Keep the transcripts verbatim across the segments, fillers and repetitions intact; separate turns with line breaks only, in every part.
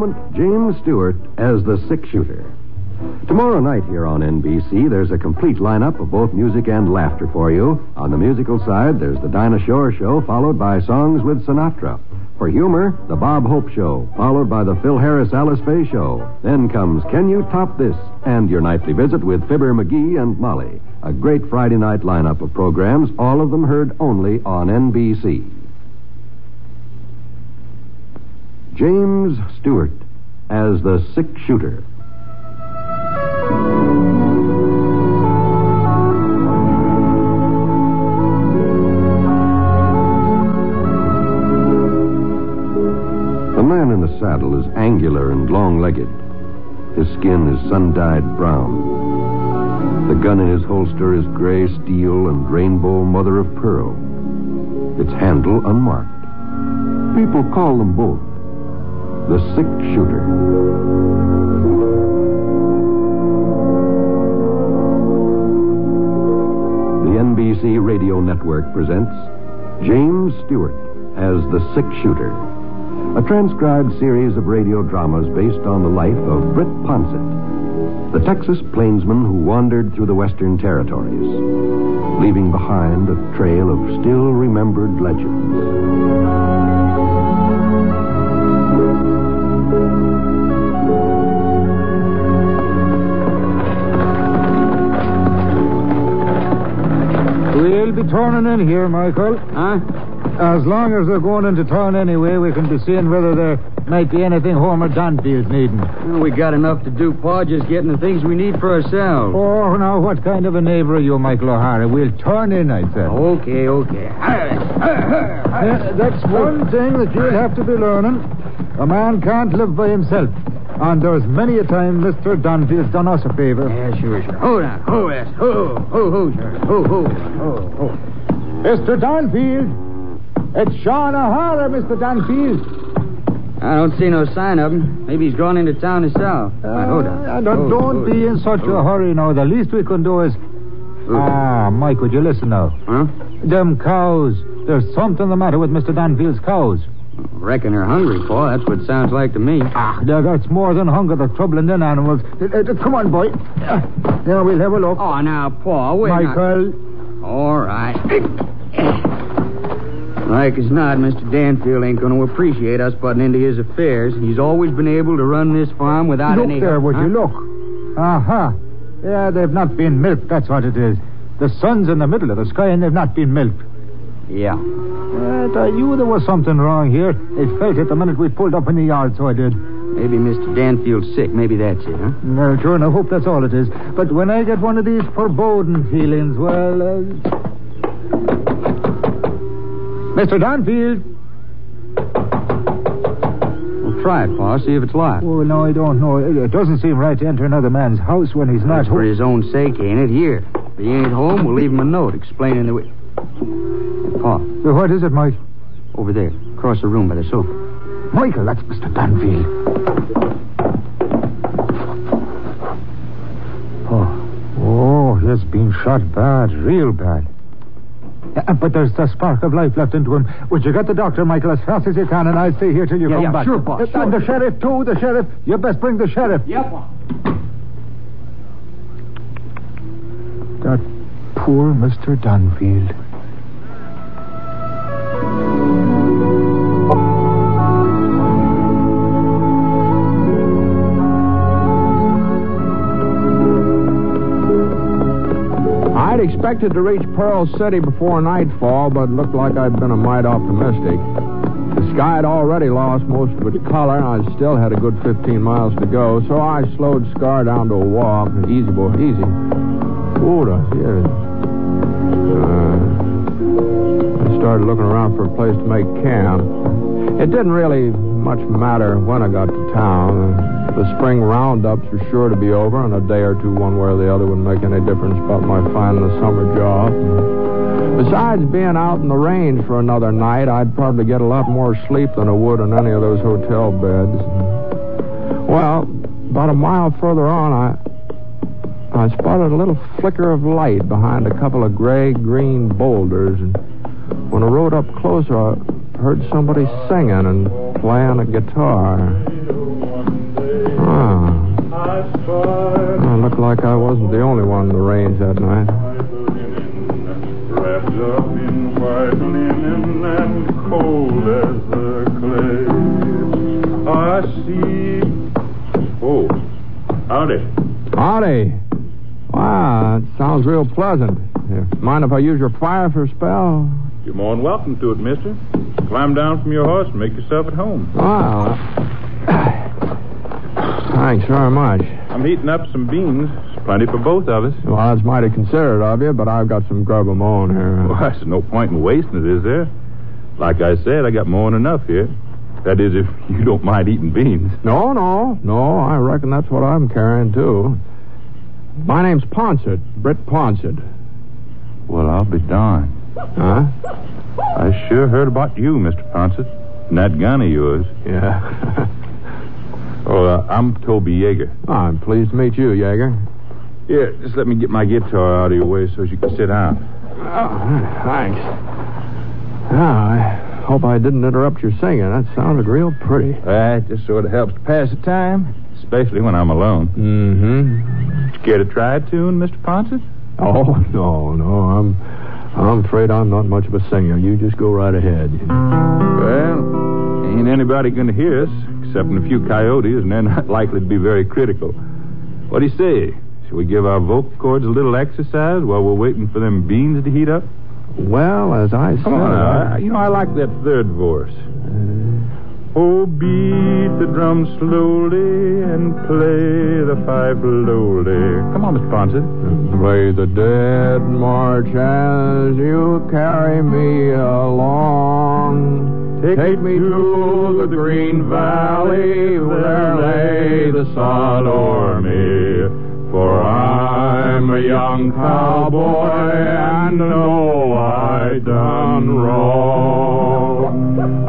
moment, James Stewart as the six-shooter. Tomorrow night here on N B C, there's a complete lineup of both music and laughter for you. On the musical side, there's the Dinah Shore Show, followed by Songs with Sinatra. For humor, the Bob Hope Show, followed by the Phil Harris Alice Faye Show. Then comes Can You Top This? And your nightly visit with Fibber McGee and Molly. A great Friday night lineup of programs, all of them heard only on N B C. James Stewart as the six-shooter. The man in the saddle is angular and long-legged. His skin is sun-dyed brown. The gun in his holster is gray steel and rainbow mother of pearl. Its handle unmarked. People call them both the six-shooter. The N B C Radio Network presents James Stewart as the six-shooter. A transcribed series of radio dramas based on the life of Britt Ponsett, the Texas plainsman who wandered through the Western Territories, leaving behind a trail of still-remembered legends.
We'll be turning in here, Michael.
Huh?
As long as they're going into town anyway, we can be seeing whether there might be anything Homer Danfield's needing.
Well, we got enough to do, Pa, just getting the things we need for ourselves.
Oh, now, what kind of a neighbor are you, Michael O'Hara? We'll turn in, I said.
Okay, okay.
Uh, that's one thing that you'll have to be learning. A man can't live by himself. And there's many a time Mister Danfield's done us a favor.
Yeah, sure, sure. Hold on. Ho, yes. Ho, ho, ho, sure. Ho, ho, ho, ho.
Mister Danfield. It's Sean O'Hara, Mister Danfield.
I don't see no sign of him. Maybe he's gone into town himself.
Uh,
right, hold on.
Uh, don't
hold,
don't
hold.
be in such
hold.
a hurry now. The least we can do is...
Hold.
Ah, Mike, would you listen now?
Huh?
Them cows. There's something the matter with Mister Danfield's cows.
Reckon they're hungry, Paul. That's what it sounds like to me.
Ah, that's more than hunger. They're troubling them animals. Uh, uh, come on, boy. Uh, now we'll have a look.
Oh, now, Paul, wait.
Michael.
Not... All right. Like as not, Mister Danfield ain't going to appreciate us butting into his affairs. He's always been able to run this farm without
look
any...
there, would
huh?
you look? Aha. Yeah, they've not been milked, that's what it is. The sun's in the middle of the sky and they've not been milked.
Yeah.
Uh, I knew there was something wrong here. I felt it the minute we pulled up in the yard, so I did.
Maybe Mister Danfield's sick. Maybe that's it, huh?
No, sure, and I hope that's all it is. But when I get one of these foreboding feelings, well... Uh... Mister Danfield!
Well, try it, Pa. See if it's locked.
Oh, no, I don't know. It doesn't seem right to enter another man's house when he's not
That's
home.
for his own sake, ain't it? Here. If he ain't home, we'll leave him a note explaining the way... Pa.
Well, what is it, Mike?
Over there, across the room by the sofa.
Michael, that's Mister Danfield. Oh, oh, he's been shot bad, real bad. Uh, but there's a spark of life left into him. Would you get the doctor, Michael, as fast as you can, and I'll stay here till you
yeah,
come
yeah,
back.
Sure, boss.
Uh,
Sure.
And the sheriff, too, the sheriff. You best bring the sheriff.
Yeah, boss.
That poor Mister Danfield.
I'd expected to reach Pearl City before nightfall, but looked like I'd been a mite optimistic. The sky had already lost most of its color, and I still had a good fifteen miles to go, so I slowed Scar down to a walk. Easy, boy, easy. Oh, that's it. Uh, I started looking around for a place to make camp. It didn't really much matter when I got to town. The spring roundups were sure to be over, and a day or two, one way or the other, wouldn't make any difference about my finding a summer job. Besides being out in the range for another night, I'd probably get a lot more sleep than I would in any of those hotel beds. Well, about a mile further on, I I spotted a little flicker of light behind a couple of gray-green boulders, and when I rode up closer, I heard somebody singing and playing a guitar.
Howdy.
Howdy. Wow, that sounds real pleasant. Yeah. Mind if I use your fire for a spell?
You're more than welcome to it, mister. Climb down from your horse and make yourself at home.
Wow. Thanks very much.
I'm heating up some beans. There's plenty for both of us.
Well, that's mighty considerate of you, but I've got some grub of my own here.
Well, there's no point in wasting it, is there? Like I said, I got more than enough here. That is, if you don't mind eating beans.
No, no, no. I reckon that's what I'm carrying, too. My name's Ponsett, Britt Ponsett.
Well, I'll be darned.
Huh?
I sure heard about you, Mister Ponsett, and that gun of yours.
Yeah.
Oh, uh, I'm Toby Yeager.
Oh, I'm pleased to meet you, Yeager.
Here, just let me get my guitar out of your way so you can sit down.
Oh, thanks. Oh, I hope I didn't interrupt your singing. That sounded real pretty.
Well, it just sort of helps to pass the time, especially when I'm alone.
Mm-hmm.
Care to try a tune, Mister Ponsett?
Oh, no, no. I'm I'm afraid I'm not much of a singer. You just go right ahead.
Well, ain't anybody going to hear us, except a few coyotes, and they're not likely to be very critical. What do you say? Shall we give our vocal cords a little exercise while we're waiting for them beans to heat up?
Well, as I said...
Come on, now. I, you know, I like that third verse. Oh, beat the drum slowly and play the fife lowly. Come on, Mister Ponsett.
Play the dead march as you carry me along.
Take,
Take me to the green valley where lay the sod o'er me. For I'm a young cowboy and know I done wrong.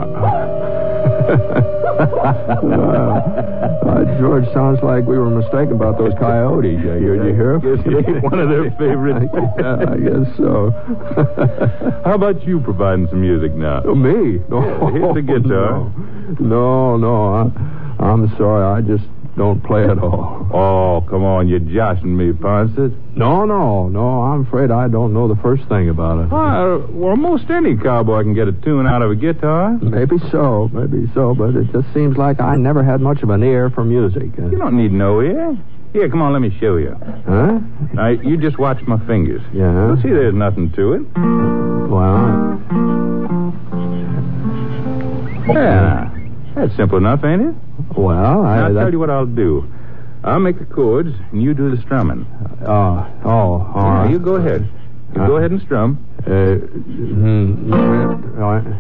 uh, George, sounds like we were mistaken about those coyotes. Yeah, you, did you hear?
Guess you ain't one of their favorites.
Yeah, I guess so.
How about you providing some music now?
Oh, me? No,
yeah, here's the guitar.
No, no, I, I'm sorry. I just don't play at all.
Oh, come on. You're joshing me, Ponsett.
No, no, no. I'm afraid I don't know the first thing about it.
Well, well, most any cowboy can get a tune out of a guitar.
Maybe so, maybe so, but it just seems like I never had much of an ear for music.
You don't need no ear. Here, come on, let me show you.
Huh?
Now, you just watch my fingers.
Yeah?
You'll see there's nothing to it.
Well...
Yeah. That's simple enough, ain't it?
Well, I...
Now, I'll
that...
tell you what I'll do. I'll make the chords, and you do the strumming.
Uh, oh, all
yeah,
right.
You go ahead. You
Uh,
go ahead and strum.
Uh, mm, all right.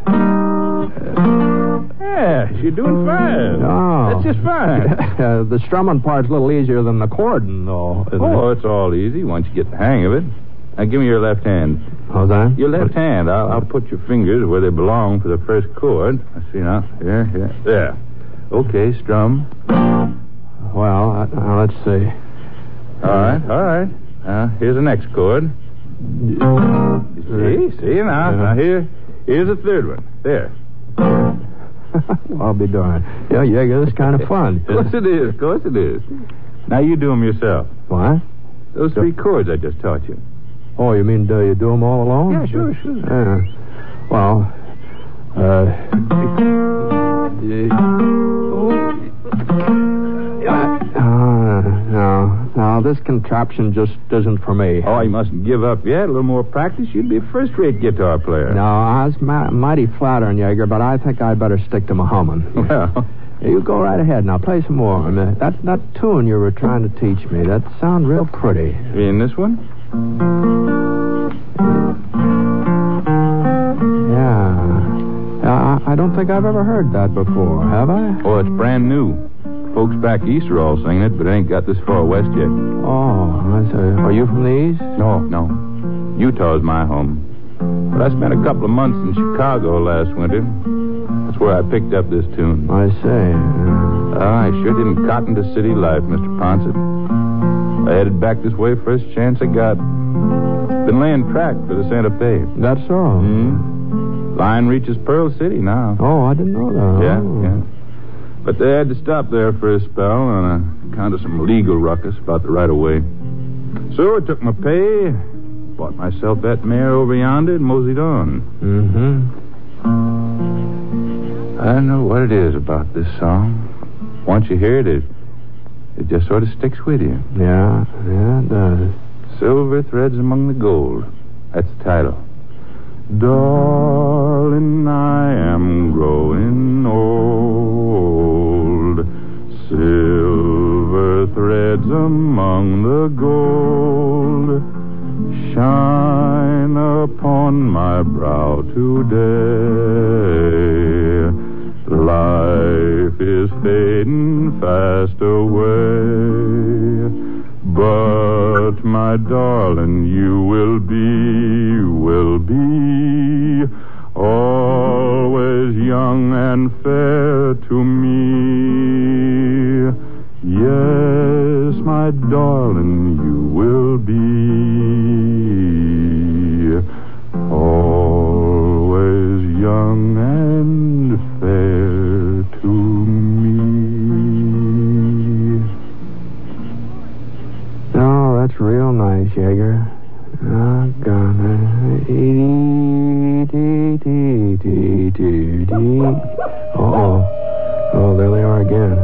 Yeah, you're doing fine.
No.
That's just fine.
uh, the strumming part's a little easier than the chording, though, isn't
Oh,
it?
it's all easy once you get the hang of it. Now, give me your left hand.
How's that?
Your left hand. I'll, I'll put your fingers where they belong for the first chord. I see now. Here, here. There. Okay, strum.
Well, uh, now, let's see.
All right, all right. Now, here's the next chord. See? See now?
Yeah.
Now, here, here's the third one. There.
I'll be darned. Yeah, yeah, this is kind of fun.
Of course it is. Of course it is. Now, you do them yourself.
What?
Those three chords I just taught you.
Oh, you mean do you do them all alone?
Yeah, sure, sure.
Yeah. Well, uh... Uh, no, no, this contraption just isn't for me.
Oh, you mustn't give up yet. A little more practice, you'd be a first-rate guitar player.
No, I was ma- mighty flattering, Yeager, but I think I'd better stick to my humming.
Well...
You go right ahead now. Play some more. Uh, That that tune you were trying to teach me, that sounded real pretty.
In this one?
Yeah. Uh, I, I don't think I've ever heard that before, have I?
Oh, it's brand new. Folks back east are all singing it, but it ain't got this far west yet.
Oh, I see. Are you from the east?
No, no. Utah's my home. But I spent a couple of months in Chicago last winter. That's where I picked up this tune.
I see.
Uh, I sure didn't cotton to city life, Mister Ponsett. I headed back this way first chance I got. Been laying track for the Santa Fe.
That's all.
Hmm. Line reaches Pearl City now.
Oh, I didn't know that.
Yeah,
oh.
yeah. But they had to stop there for a spell on account of some legal ruckus about the right-of-way. So I took my pay, bought myself that mare over yonder, and moseyed on.
Mm-hmm.
I know what it is about this song. Once you hear it, it It just sort of sticks with you.
Yeah, yeah, it does.
Silver Threads Among the Gold. That's the title. Darling, I am growing old. Silver threads among the gold shine upon my brow today. Life is fading fast away, but my darling, you will be, will be always young and fair to me. Yes, my darling, you will be always young and fair to me.
Oh, that's real nice, Jaeger. Oh, God. Uh-oh. Oh, there they are again.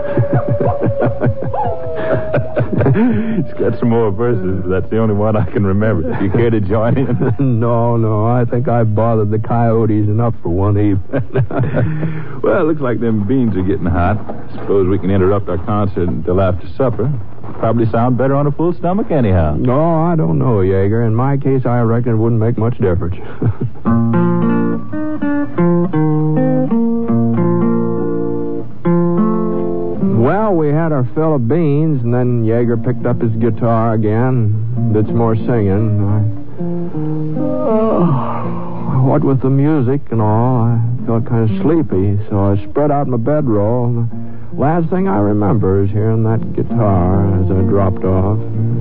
It's got some more verses, but that's the only one I can remember. Do you care to join in?
No, no. I think I've bothered the coyotes enough for one evening.
Well, it looks like them beans are getting hot. Suppose we can interrupt our concert until after supper. Probably sound better on a full stomach anyhow.
No, I don't know, Jaeger. In my case, I reckon it wouldn't make much difference. Well, we had our fill of beans, and then Jaeger picked up his guitar again. Did some more singing. I, oh, what with the music and all, I felt kind of sleepy, so I spread out my bedroll. And the last thing I remember is hearing that guitar as I dropped off.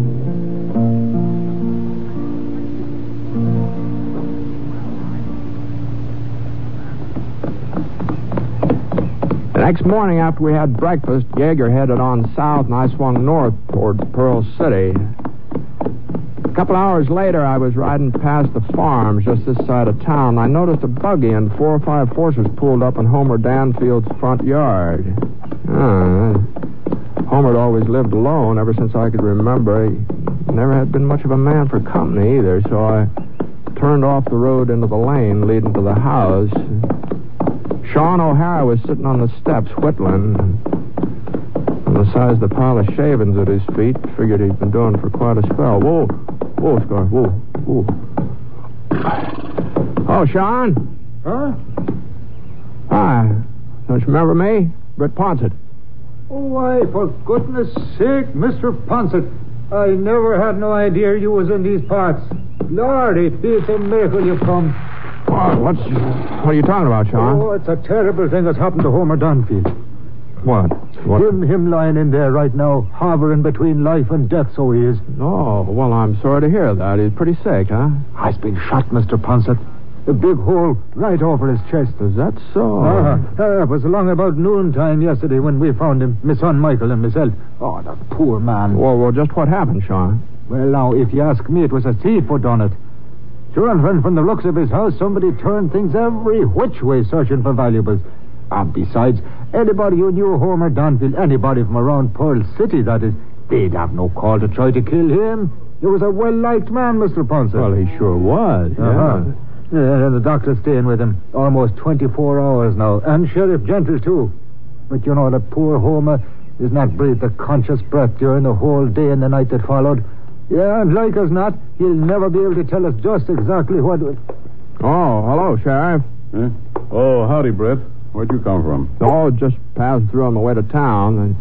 The next morning after we had breakfast, Jaeger headed on south and I swung north toward Pearl City. A couple hours later, I was riding past the farms just this side of town. I noticed a buggy and four or five horses pulled up in Homer Danfield's front yard. Ah, Homer had always lived alone ever since I could remember. He never had been much of a man for company either, so I turned off the road into the lane leading to the house. Sean O'Hara was sitting on the steps whittling. On the size of the pile of shavings at his feet, figured he'd been doing for quite a spell. Whoa, whoa, Scar, whoa, whoa. Oh, Sean?
Huh?
Hi. Don't you remember me? Britt Ponsett.
Oh, why, for goodness sake, Mister Ponsett, I never had no idea you was in these parts. Lordy, it's a miracle you've come.
What? What's, what are you talking about, Sean?
Oh, it's a terrible thing that's happened to Homer Dunfield.
What? What?
Him, him lying in there right now, hovering between life and death, so he is.
Oh, well, I'm sorry to hear that. He's pretty sick, huh?
He's been shot, Mister Ponsett. A big hole right over his chest.
Is that so?
Uh-huh. Uh, it was along about noontime yesterday when we found him, my son Michael and myself. Oh, the poor man.
Well, well, just what happened, Sean?
Well, now, if you ask me, it was a thief who done it. Sure, and when, from the looks of his house, somebody turned things every which way searching for valuables. And besides, anybody who knew Homer Dunfield, anybody from around Pearl City, that is, they'd have no call to try to kill him. He was a well-liked man, Mister Ponsett.
Well, he sure was, yeah.
Uh-huh. Yeah, and the doctor's staying with him almost twenty-four hours now. And Sheriff Gentle, too. But you know, that poor Homer has not breathed a conscious breath during the whole day and the night that followed. Yeah, and like as not, he'll never be able to tell us just exactly what...
Oh, hello, Sheriff.
Eh? Oh, howdy, Brett. Where'd you come from?
Oh, just passed through on my way to town. And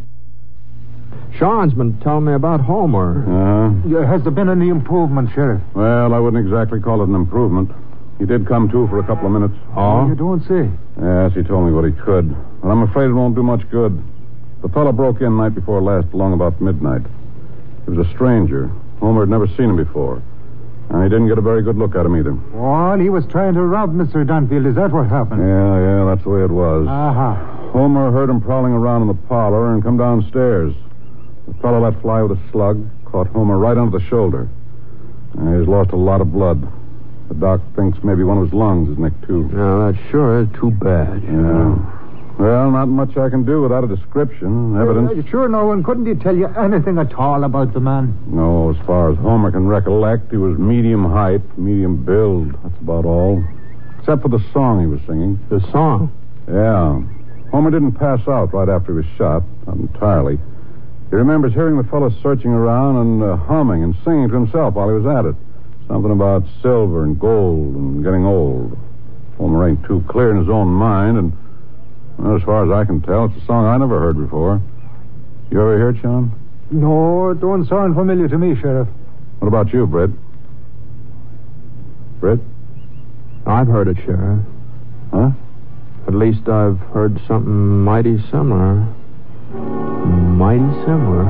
Sean's been telling me about Homer.
Uh,
Yeah, has there been any improvement, Sheriff?
well, I wouldn't exactly call it an improvement. He did come to for a couple of minutes.
Oh?
You don't say.
Yes, he told me what he could. But I'm afraid it won't do much good. The fellow broke in night before last, along about midnight. He was a stranger. Homer had never seen him before. And he didn't get a very good look at him either.
Well, he was trying to rob Mister Dunfield. Is that what happened?
Yeah, yeah, that's the way it was.
Uh-huh.
Homer heard him prowling around in the parlor and come downstairs. The fellow let fly with a slug, caught Homer right under the shoulder. Uh, he's lost a lot of blood. The doc thinks maybe one of his lungs is nicked, too.
Yeah, that sure is too bad.
Yeah.
Well, not much I can do without a description, evidence.
Uh, sure, Norman. Couldn't he tell you anything at all about the man?
No, as far as Homer can recollect, he was medium height, medium build. That's about all. Except for the song he was singing.
The song?
Yeah. Homer didn't pass out right after he was shot, not entirely. He remembers hearing the fellow searching around and uh, humming and singing to himself while he was at it. Something about silver and gold and getting old. Homer ain't too clear in his own mind, and well, as far as I can tell, it's a song I never heard before. You ever hear it, Sean?
No, it don't sound familiar to me, Sheriff.
What about you, Britt? Britt?
I've heard it, Sheriff.
Huh?
At least I've heard something mighty similar. Mighty similar.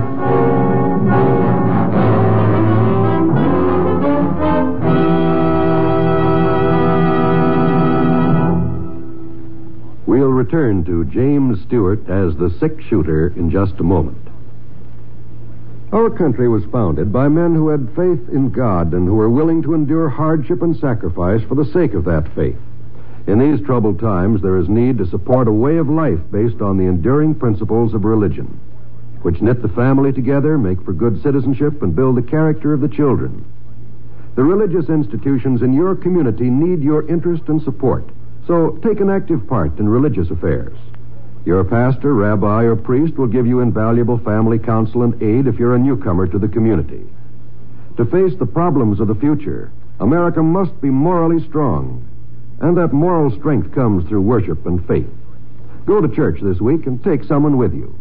We'll return to James Stewart as the six-shooter in just a moment. Our country was founded by men who had faith in God and who were willing to endure hardship and sacrifice for the sake of that faith. In these troubled times, there is need to support a way of life based on the enduring principles of religion, which knit the family together, make for good citizenship, and build the character of the children. The religious institutions in your community need your interest and support, so take an active part in religious affairs. Your pastor, rabbi, or priest will give you invaluable family counsel and aid if you're a newcomer to the community. To face the problems of the future, America must be morally strong, and that moral strength comes through worship and faith. Go to church this week and take someone with you.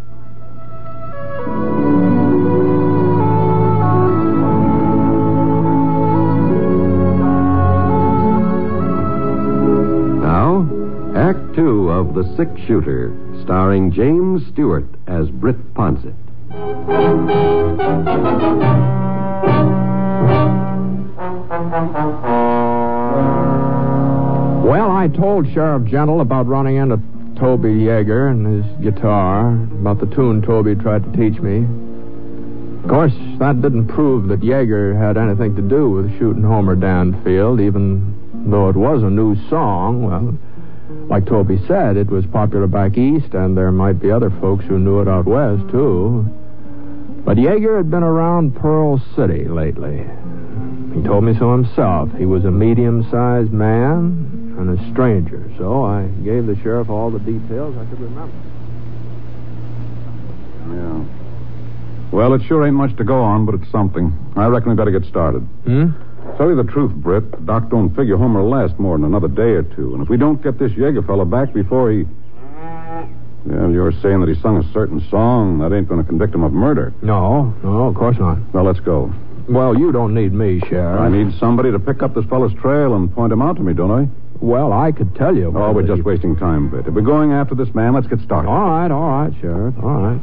Now, Act Two of The Six-Shooter, starring James Stewart as Britt Ponset.
Well, I told Sheriff Gentle about running into Toby Yeager and his guitar, about the tune Toby tried to teach me. Of course, that didn't prove that Yeager had anything to do with shooting Homer Danfield, even though it was a new song. Well, like Toby said, it was popular back east, and there might be other folks who knew it out west, too. But Yeager had been around Pearl City lately. He told me so himself. He was a medium-sized man and a stranger, so I gave the sheriff all the details I could remember.
Yeah. Well, it sure ain't much to go on, but it's something. I reckon we better get started.
Hmm?
Tell you the truth, Britt, the doc don't figure Homer will last more than another day or two. And if we don't get this Yeager fella back before he... Yeah, you're saying that he sung a certain song. That ain't going to convict him of murder.
No, no, of course not.
Well, let's go.
Well, you don't need me, Sheriff.
I need somebody to pick up this fellow's trail and point him out to me, don't I?
Well, I could tell you.
Oh, we're just wasting time, Britt. If we're going after this man, let's get started.
All right, all right, Sheriff, all right.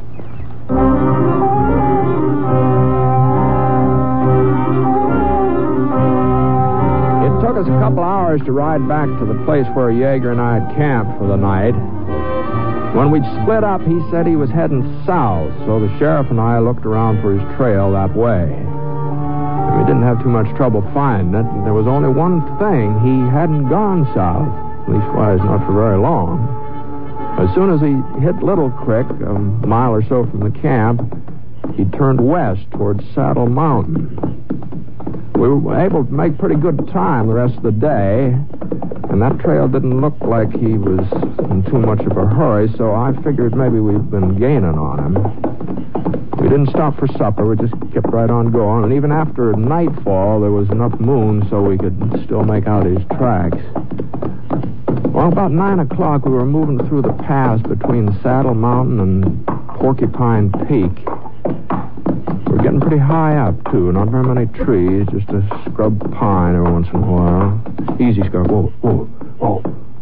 It took us a couple hours to ride back to the place where Yeager and I had camped for the night. When we'd split up, he said he was heading south, so the sheriff and I looked around for his trail that way. We didn't have too much trouble finding it. There was only one thing. He hadn't gone south, leastwise not for very long. As soon as he hit Little Creek, a mile or so from the camp, he turned west towards Saddle Mountain. We were able to make pretty good time the rest of the day, and that trail didn't look like he was in too much of a hurry, so I figured maybe we'd been gaining on him. We didn't stop for supper. We just kept right on going, and even after nightfall, there was enough moon so we could still make out his tracks. Well, about nine o'clock, we were moving through the pass between Saddle Mountain and Porcupine Peak. We were getting pretty high up, too. Not very many trees, just a scrub pine every once in a while. Easy, Scrub. Whoa, whoa, whoa.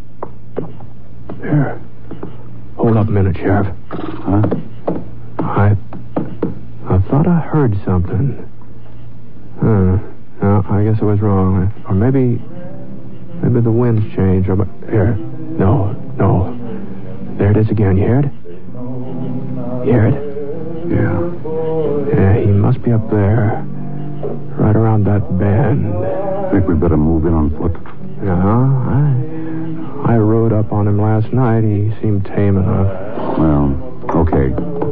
Here. Hold up a minute, Sheriff.
Huh?
I... I thought I heard something. Huh. No, I guess I was wrong. Or maybe... Maybe the wind's changed. Or... Here. No, no. There it is again. You hear it? You hear it?
Yeah.
Yeah, he must be up there. Right around that bend.
Think we better move in on foot.
Uh-huh. I, I rode up on him last night. He seemed tame enough.
Well, okay.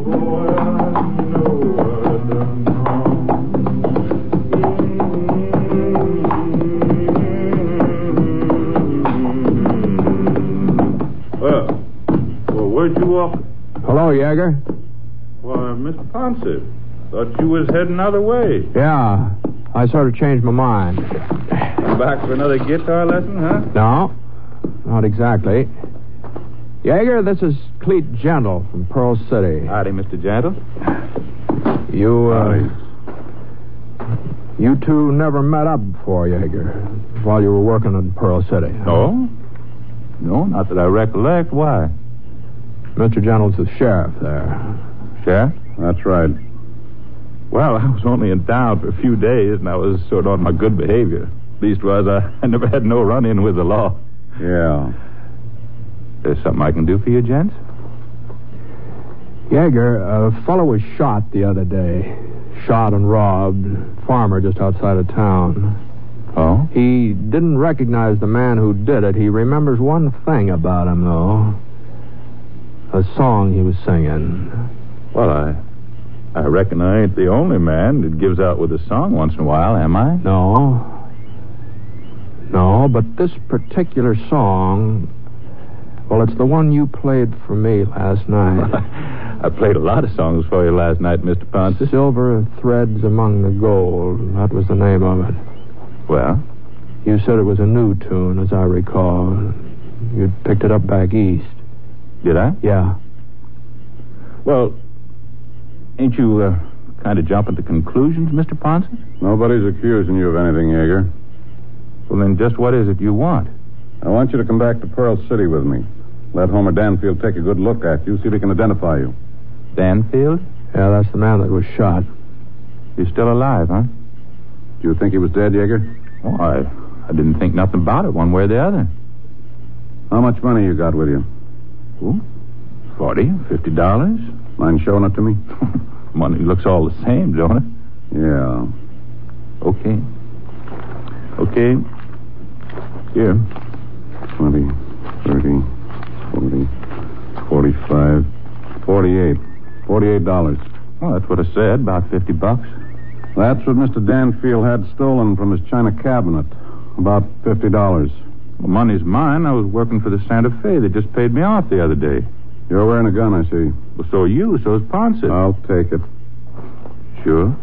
Well, well, where'd you walk?
Hello, Yeager.
Why, Mister Ponce, thought you was heading other way.
Yeah, I sort of changed my mind.
You back for another guitar lesson, huh?
No, not exactly. Yeager, this is Cleet Gentle from Pearl City.
Howdy, Mister Gentle.
You, uh...
Howdy.
You two never met up before, Yeager, while you were working in Pearl City. Huh?
No? No, not that I recollect. Why?
Mister Gentle's the sheriff there.
Sheriff?
That's right.
Well, I was only in town for a few days, and I was sort of on my good behavior. Leastwise, I, I never had no run-in with the law.
Yeah.
There's something I can do for you, gents?
Yeager, a fellow was shot the other day. Shot and robbed. Farmer just outside of town.
Oh?
He didn't recognize the man who did it. He remembers one thing about him, though. A song he was singing.
Well, I... I reckon I ain't the only man that gives out with a song once in a while, am I?
No. No, but this particular song... Well, it's the one you played for me last night.
I played a lot of songs for you last night, Mister Ponce.
Silver Threads Among the Gold. That was the name of it.
Well?
You said it was a new tune, as I recall. You'd picked it up back east.
Did I?
Yeah.
Well, ain't you uh, kind of jumping to conclusions, Mister Ponce?
Nobody's accusing you of anything, Yeager.
Well, then just what is it you want?
I want you to come back to Pearl City with me. Let Homer Danfield take a good look at you, see if he can identify you.
Danfield?
Yeah, that's the man that was shot.
You're still alive, huh?
Do you think he was dead, Yeager?
Oh, I, I didn't think nothing about it one way or the other.
How much money you got with you?
Ooh, forty, fifty dollars.
Mind showing it to me?
Money looks all the same, don't it?
Yeah.
Okay. Okay. Here.
Twenty, thirty, forty, forty-five, forty-eight. Forty-eight dollars.
Well, that's what I said, about fifty bucks.
That's what Mister Danfield had stolen from his china cabinet. About fifty dollars.
Well, money's mine. I was working for the Santa Fe. They just paid me off the other day.
You're wearing a gun, I see.
Well, so are you. So is Ponce.
I'll take it.
Sure.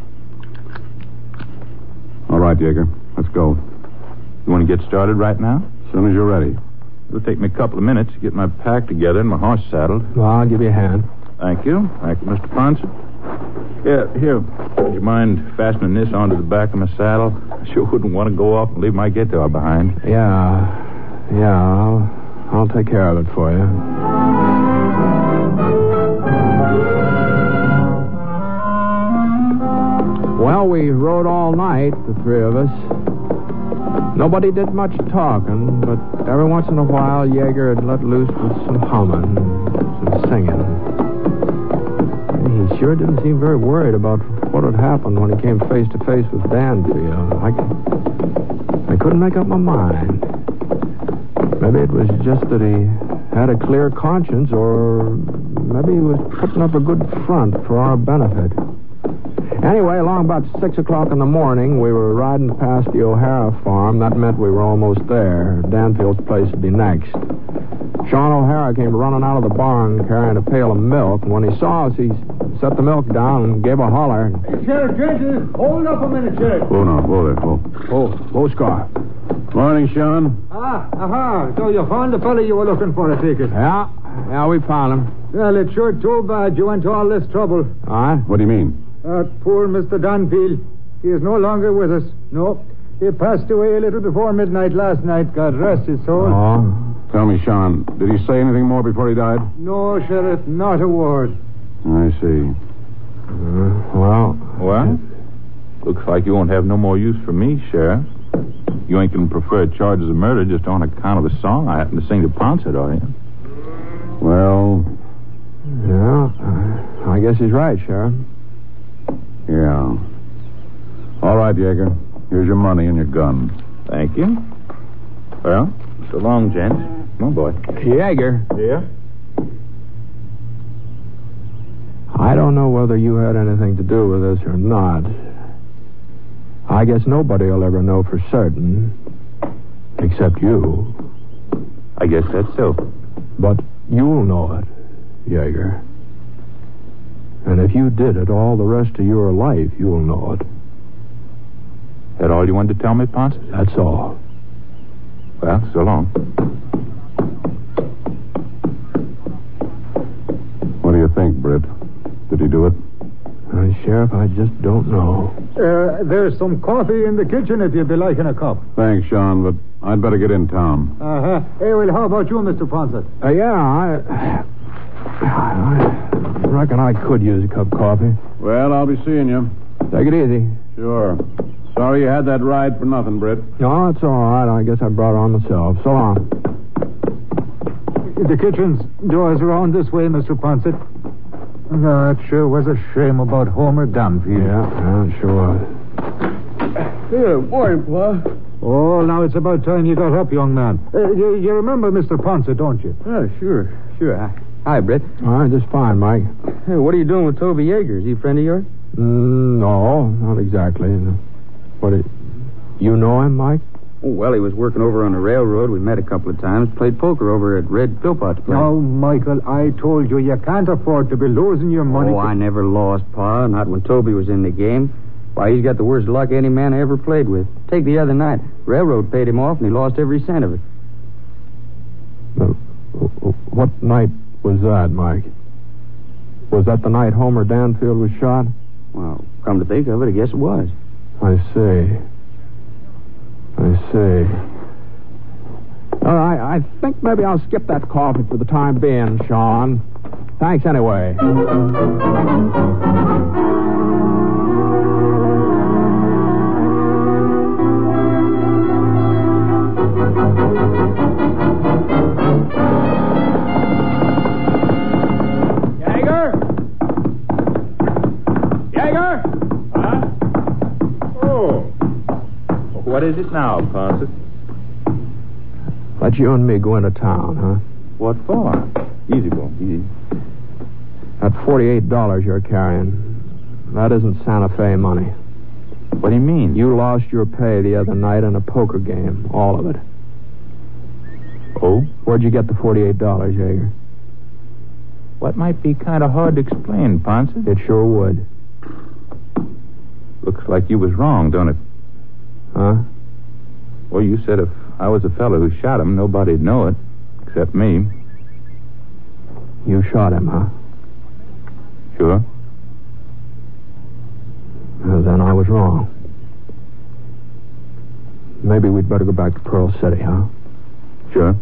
All right, Yeager. Let's go.
You want to get started right now?
As soon as you're ready.
It'll take me a couple of minutes to get my pack together and my horse saddled.
Well, I'll give you a hand.
Thank you. Thank you, Mister Ponce. Yeah, here. Would you mind fastening this onto the back of my saddle? I sure wouldn't want to go off and leave my guitar behind.
Yeah. Yeah, I'll, I'll take care of it for you. Well, we rode all night, the three of us. Nobody did much talking, but every once in a while, Yeager had let loose with some humming, some singing. He sure didn't seem very worried about what had happened when he came face to face with Danfield. I, I couldn't make up my mind. Maybe it was just that he had a clear conscience, or maybe he was putting up a good front for our benefit. Anyway, along about six o'clock in the morning, we were riding past the O'Hara farm. That meant we were almost there. Danfield's place would be next. Sean O'Hara came running out of the barn carrying a pail of milk. And when he saw us, he set the milk down and gave a holler.
Hey, Sheriff Jenkins, hold up a minute, Sheriff.
Whoa now, whoa there, whoa.
Oh, low scar.
Morning, Sean.
Ah, aha. So you found the fellow you were looking for, I take it.
Yeah, yeah, we found him.
Well, it's sure too bad you went to all this trouble.
All right.
What do you mean?
Uh, poor Mister Danfield. He is no longer with us. No. He passed away a little before midnight last night. God rest his soul.
Oh.
Tell me, Sean, did he say anything more before he died?
No, Sheriff, not a word.
I see.
Uh, well.
Well, looks like you won't have no more use for me, Sheriff. You ain't going to prefer charges of murder just on account of a song I happen to sing to Ponce, are you?
Well,
Yeah, I guess he's right, Sheriff.
yeah. All right, Yeager. Here's your money and your gun.
Thank you. Well, so long, gents. Come on, boy.
Jaeger.
Yeah?
I don't know whether you had anything to do with this or not. I guess nobody will ever know for certain, except you.
I guess that's so.
But you'll know it, Jaeger. And if you did it all the rest of your life, you'll know it.
That all you wanted to tell me, Ponce?
That's all.
Well, so long.
What do you think, Britt? Did he do it?
Uh, Sheriff, I just don't know.
Uh, there's some coffee in the kitchen if you'd be liking a cup.
Thanks, Sean, but I'd better get in town.
Uh-huh. Hey, well, how about you, Mister Ponce?
Uh, yeah, I... I reckon I could use a cup of coffee.
Well, I'll be seeing you.
Take it easy.
Sure. Sorry you had that ride for nothing, Britt.
No, it's all right. I guess I brought it on myself. So long.
The kitchen's doors are on this way, Mister Ponce. No, it sure was a shame about Homer Dunfield.
Yeah, yeah, it sure was.
Yeah, morning, Pa.
Oh, now it's about time you got up, young man. Uh, you, you remember Mister Ponce, don't you?
Oh, sure, sure. Hi, Hi Britt.
All right, just fine, Mike.
Hey, what are you doing with Toby Yeager? Is he a friend of yours?
Mm, no, not exactly. What, it, you know him, Mike?
Oh, well, he was working over on the railroad. We met a couple of times. Played poker over at Red Philpott's place.
Now, Michael, I told you you can't afford to be losing your money.
Oh,
to...
I never lost, Pa. Not when Toby was in the game. Why, he's got the worst luck any man I ever played with. Take the other night. Railroad paid him off, and he lost every cent of it.
Uh, what night was that, Mike? Was that the night Homer Danfield was shot?
Well, come to think of it, I guess it was.
I see. I see. All right, I think maybe I'll skip that coffee for the time being, Sean. Thanks anyway.
Jaeger? Jaeger? Huh? Oh. What is it now, Ponce?
Let you and me go into town, huh?
What for? Easy, boy, easy.
That forty-eight dollars you're carrying, that isn't Santa Fe money.
What do you mean?
You lost your pay the other night in a poker game, all of it.
Oh?
Where'd you get the forty-eight dollars, Jaeger?
What might be kind of hard to explain, Ponce?
It sure would.
Looks like you was wrong, don't it?
Huh?
Well, you said if I was the fellow who shot him, nobody'd know it, except me.
You shot him, huh?
Sure.
Well, then I was wrong. Maybe we'd better go back to Pearl City, huh?
Sure.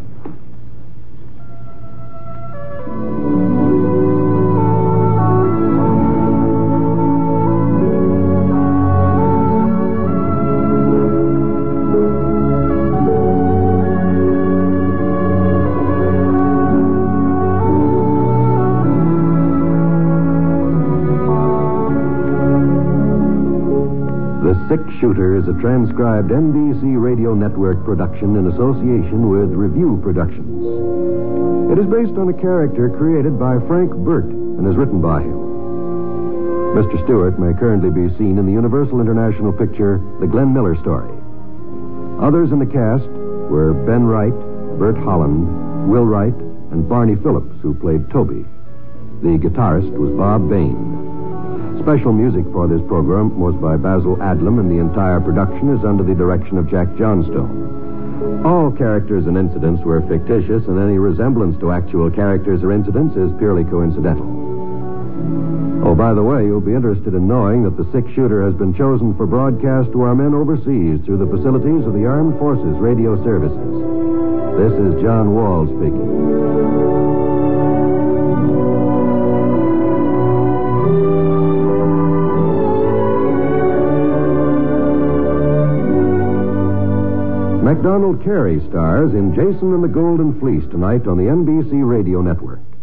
Six Shooter is a transcribed N B C Radio Network production in association with Review Productions. It is based on a character created by Frank Burt and is written by him. Mister Stewart may currently be seen in the Universal International picture The Glenn Miller Story. Others in the cast were Ben Wright, Bert Holland, Will Wright, and Barney Phillips, who played Toby. The guitarist was Bob Bain. Special music for this program was by Basil Adlam, and the entire production is under the direction of Jack Johnstone. All characters and incidents were fictitious, and any resemblance to actual characters or incidents is purely coincidental. Oh, by the way, you'll be interested in knowing that the Six Shooter has been chosen for broadcast to our men overseas through the facilities of the Armed Forces Radio Services. This is John Wall speaking. MacDonald Carey stars in Jason and the Golden Fleece tonight on the N B C Radio Network.